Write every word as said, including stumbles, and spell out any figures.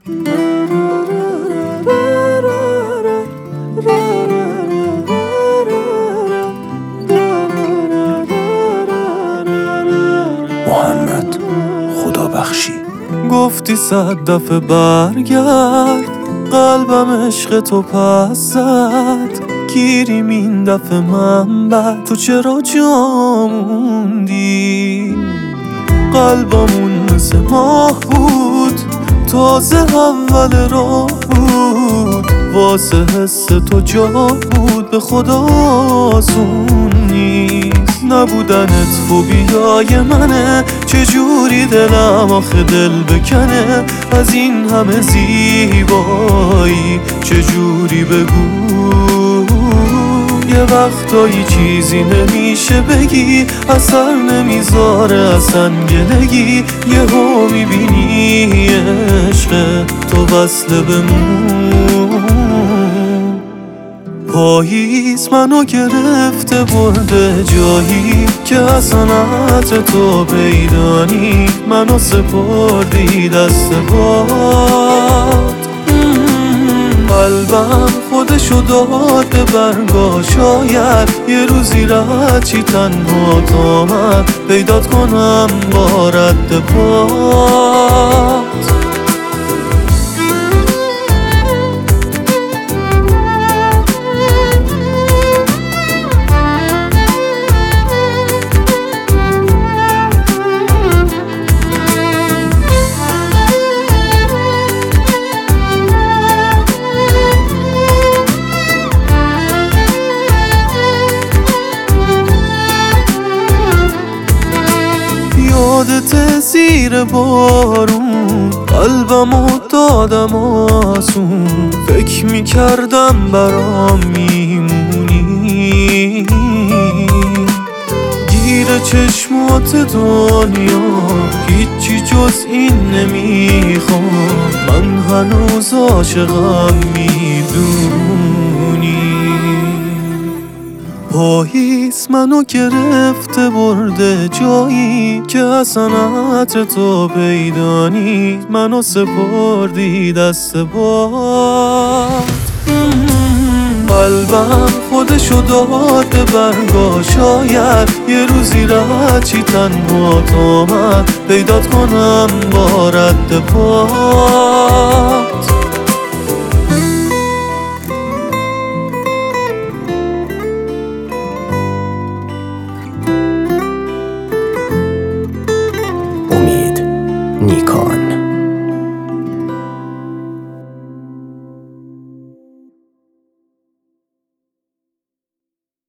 محمد خدا بخشی. گفتی صد دفعه برگرد، قلبم عشق تو پس زد. گیریم این دفعه من بد، تو چرا جا موندی؟ قلبمون مثل ماه بود، تازه اول راه بود. واسه حس تو جا بود، به خدا آسون نیست. نبودنت فوبیای منه، چجوری دلم آخه دل بکنه. از این همه زیبایی چجوری بگو؟ یه وقتایی چیزی نمیشه بگی، اثر نمیذاره اصلا گلگی. یهو میبینی عشق تو وصله بمون. پاییز منو گرفته برده جایی که حسنات تو پیدانی. منو سپردی دست باد، قلبم خودشو داد به برگا. شاید یه روزی رد چی تنها تا من پیدات کنم با رد پات. یادت زیر بارون قلبمو دادم آسون. فکر میکردم برام میمونی، گیر چشمات دنیا هیچی جز این نمیخوام. من هنوز عاشقم میدونی. پاییز منو گرفته برده جایی که حسنات تو پیدانی. منو سپردی دست باد، قلبم خودشو داد به برگا. شاید یه روزی رد چی تنها تا من پیدات کنم با رد پاد.